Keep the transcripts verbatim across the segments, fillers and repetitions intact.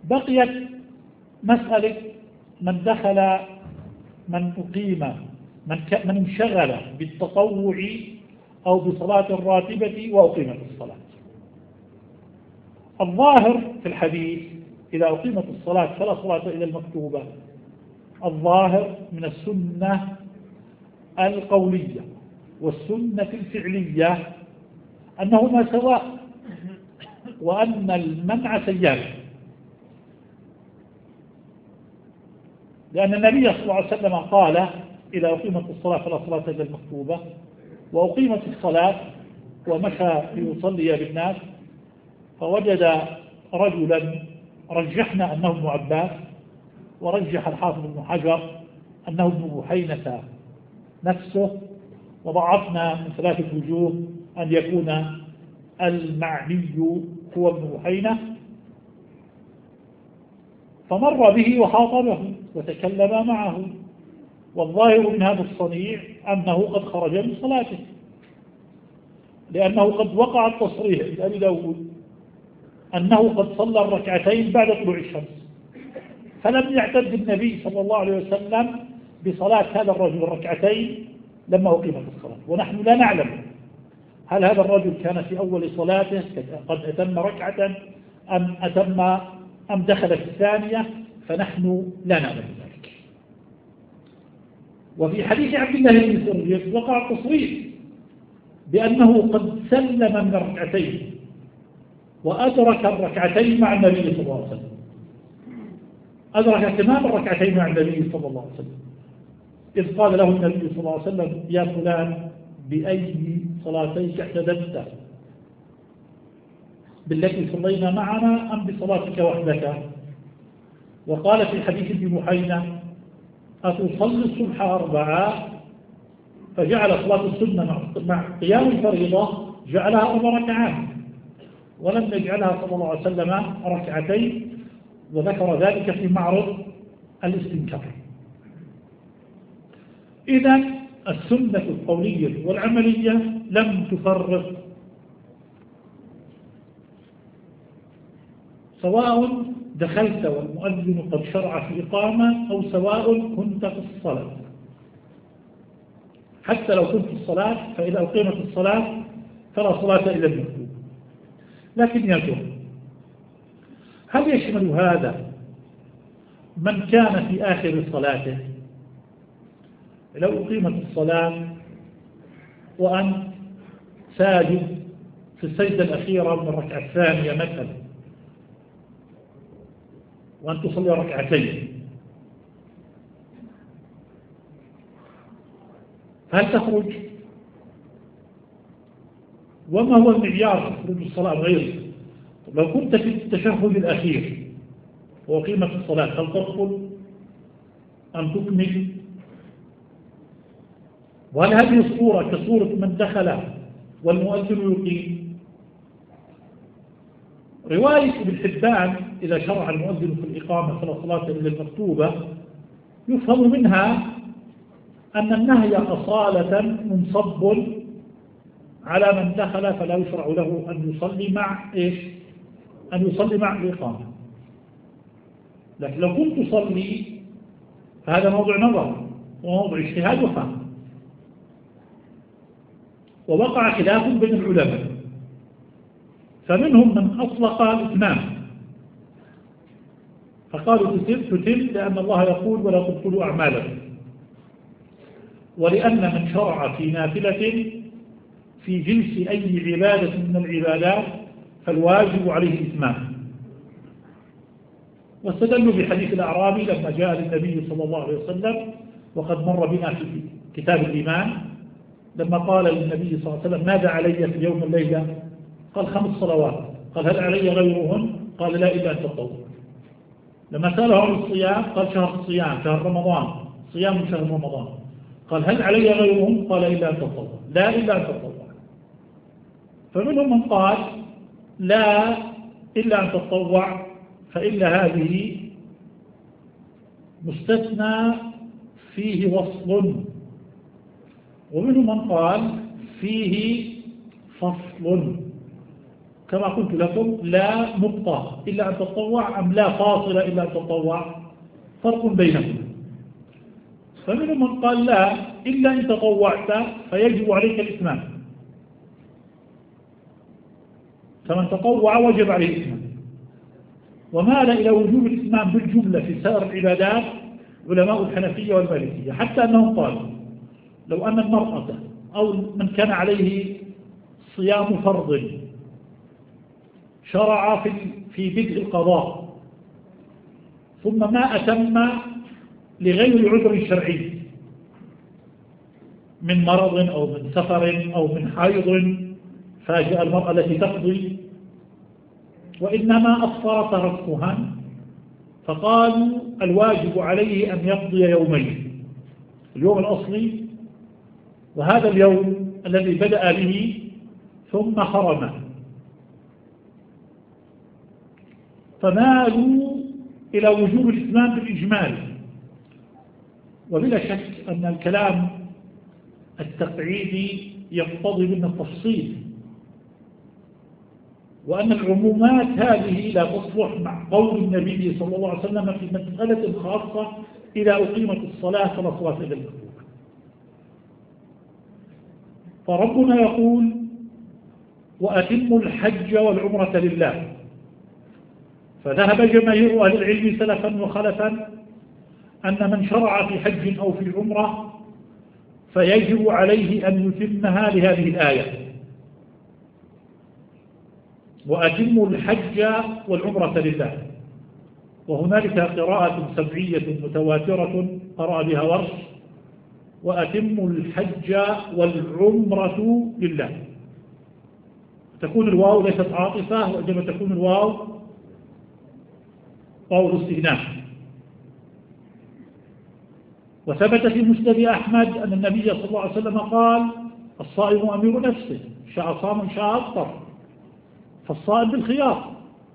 بقيت مسألة من دخل من أقيم من, من انشغل بالتطوع أو بصلاة الراتبة وأقيمت الصلاة. الظاهر في الحديث إذا أقيمت الصلاة فلا صلاة إلا المكتوبة، الظاهر من السنة القولية والسنة الفعلية أنهما سواء، وأن المنع سيان، لأن النبي صلى الله عليه وسلم قال إذا أقيمت الصلاة فلا صلاة إلا المكتوبة، وأقيمت الصلاة ومشى ليصلي بالناس فوجد رجلا رجحنا أنه ابن عباس، ورجح الحافظ ابن حجر أنه ابن بحينة نفسه، وضعفنا من ثلاثة وجوه أن يكون المعني هو ابن بحينة، فمر به وخاطبه وتكلم معه، والظاهر من هذا الصنيع أنه قد خرج من صلاته، لأنه قد وقع التصريح لأبي داود أنه قد صلى الركعتين بعد طلوع الشمس، فلم يعتد النبي صلى الله عليه وسلم بصلاة هذا الرجل الركعتين لما أقيمت الصلاة، ونحن لا نعلم هل هذا الرجل كان في أول صلاته قد أتم ركعة أم أتم أم دخل في الثانية، فنحن لا نعلم ذلك. وفي حديث عبد الله بن سريج وقع التصريح بأنه قد سلم من الركعتين وأدرك الركعتين مع النبي صلى الله عليه وسلم، أدرك تمام الركعتين مع النبي صلى الله عليه وسلم، إذ قال له النبي صلى الله عليه وسلم يا فلان بأي صلاتيك اعتددت، بالتي صلينا معنا أم بصلاتك وحدك؟ وقال في حديث ابن بحينة أتصلي الصبح أربعة، فجعل صلاة السنة مع قيام الفريضة جعلها أربع ركعات، ولم يجعلها صلى الله عليه وسلم ركعتين، وذكر ذلك في معرض الاستنكار. إذن السنة القولية والعملية لم تفرق، سواء دخلت والمؤذن قد شرع في إقامة أو سواء كنت في الصلاة، حتى لو كنت في الصلاة فإذا أقيمت الصلاة فلا صلاة إلا المكتوب. لكن يا جماعة، هل يشمل هذا من كان في آخر صلاته؟ لو أقيمت الصلاة وأنت ساجد في السجدة الأخيرة من الركعة الثانية مثلا، وأن تصلي ركعتين، هل تخرج؟ وما هو المعيار في خروج الصلاة غيره؟ لو كنت في التشهد الأخير وقيمة الصلاة هل تدخل أم تكمل؟ وهل هذه الصورة كصورة من دخل والمؤذن يقيم؟ رواية ابن حبان إذا شرع المؤذن في الإقامة فلا صلاة إلا المكتوبة يفهم منها أن النهي أصالة منصب على من دخل فلا يشرع له أن يصلي مع إيش؟ أن يصلي مع الإقامة. لكن لو كنت تصلي فهذا موضوع نظر وموضوع اجتهاد وفهم، ووقع خلاف بين العلماء، فمنهم من أطلق الإتمام فقالوا تتم تتم لأن الله يقول ولا تبطلوا أعمالكم، ولأن من شرع في نافلة في جنس أي عبادة من العبادات فالواجب عليه الإتمام. واستدلوا بحديث الأعرابي لما جاء للنبي صلى الله عليه وسلم وقد مر بنا في كتاب الإيمان، لما قال للنبي صلى الله عليه وسلم ماذا علي في اليوم والليلة؟ قال خمس صلوات. قال هل علي غيرهن؟ قال لا إلا أن تطوع. لما سأله عن الصيام قال شهر الصيام شهر رمضان، صيام من شهر رمضان. قال هل علي غيرهم؟ قال إلا أن تطوع، لا إلا أن تطوع. فمنهم من قال لا إلا أن تطوع، فإلا هذه مستثنى فيه وصل، ومنهم من قال فيه فصل، كما قلت لكم لا نقطة إلا أن تتطوع أم لا فاصلة إلا أن تتطوع، فرق بينهما. فمنهم من قال لا، إلا إن تطوعت فيجب عليك الإتمام، فمن تطوع وجب عليه الإتمام. ومال إلى وجوب الإتمام بالجملة في سائر العبادات علماء الحنفية والمالكية، حتى أنهم قالوا لو أن المرأة أو من كان عليه صيام فرض شرع في في بدء القضاء ثم ما أتم لغير عذر شرعي من مرض أو من سفر أو من حيض فاجأ المرأة التي تقضي وإنما أفطر تركها، فقالوا الواجب عليه أن يقضي يومين، اليوم الأصلي وهذا اليوم الذي بدأ به ثم حرم. فمالوا إلى وجوب الإتمام بالإجمال. وبلا شك أن الكلام التقعيدي يقتضي منا التفصيل، وأن العمومات هذه لا تصلح مع قول النبي صلى الله عليه وسلم في مسألة خاصة إذا أقيمت الصلاة فلا صلاة إلا المكتوبة. فربنا يقول وأتموا الحج والعمرة لله، فذهب جماهير أهل العلم سلفا وخلفا أن من شرع في حج أو في عمرة فيجب عليه أن يتمها لهذه الآية، وأتموا الحج والعمرة لله. وهنالك قراءة سبعية متواترة قرأ بها ورش وأتموا الحج والعمرة لله، تكون الواو ليست عاطفة، وإنما تكون الواو واو الاستئناف. وثبت في مسند أحمد أن النبي صلى الله عليه وسلم قال الصائم أمير نفسه، شاء صام شاء أفطر، فالصائم بالخيار.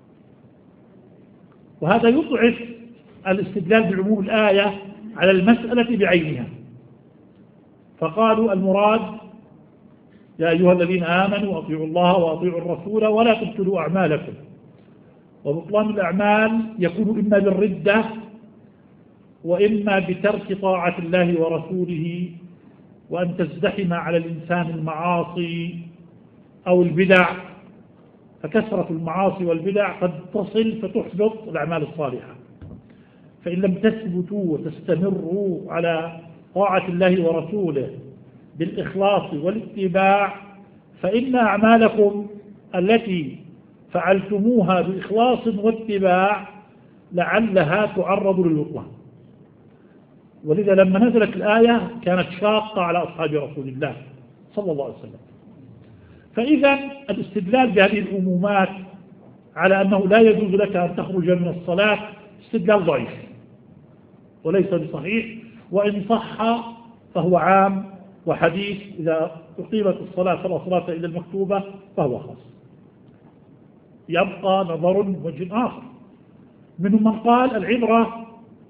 وهذا يضعف الاستدلال بعموم الآية على المسألة بعينها، فقالوا المراد يا أيها الذين آمنوا أطيعوا الله وأطيعوا الرسول ولا تبطلوا أعمالكم. وبطلان الأعمال يكون إما بالردة وإما بترك طاعة الله ورسوله، وأن تزدحم على الإنسان المعاصي أو البدع، فكثرة المعاصي والبدع قد تصل فتحبط الأعمال الصالحة. فإن لم تثبتوا وتستمروا على طاعة الله ورسوله بالإخلاص والاتباع فإن أعمالكم التي فعلتموها بإخلاص واتباع لعلها تعرض للبطلان. ولذا لما نزلت الآية كانت شاقة على أصحاب رسول الله صلى الله عليه وسلم. فإذا الاستدلال بهذه العمومات على أنه لا يجوز لك أن تخرج من الصلاة استدلال ضعيف وليس بصحيح، وإن صح فهو عام وحديث، إذا أقيمت الصلاة فلا صلاة إلا المكتوبة فهو خاص. يبقى نظر وجه آخر، منهم من قال العبرة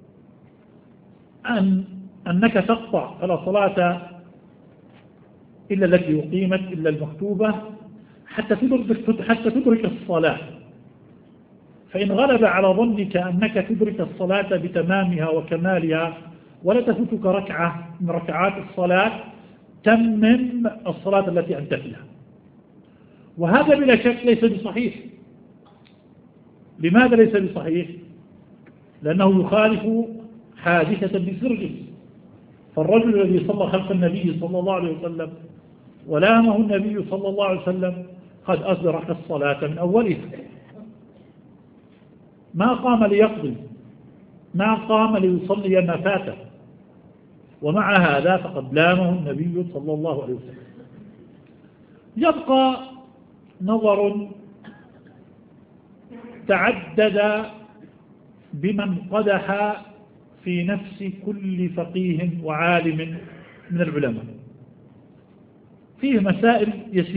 أن أنك تقطع فلا صلاة إلا التي أقيمت إلا المكتوبة حتى تدرك, حتى تدرك الصلاة. فإن غلب على ظنك أنك تدرك الصلاة بتمامها وكمالها ولا تفوتك ركعة من ركعات الصلاة تمم الصلاة التي أنت فيها. وهذا بلا شك ليس بصحيح. لماذا ليس بصحيح؟ لأنه يخالف حادثة بسرج. فالرجل الذي صلى خلف النبي صلى الله عليه وسلم ولامه النبي صلى الله عليه وسلم قد أدرك الصلاة من أولها، ما قام ليقضي، ما قام ليصلي ما فاته، ومع هذا فقد لامه النبي صلى الله عليه وسلم. يبقى نظر تعدد بمن قدح في نفس كل فقيه وعالم من العلماء، فيه مسائل يسيرة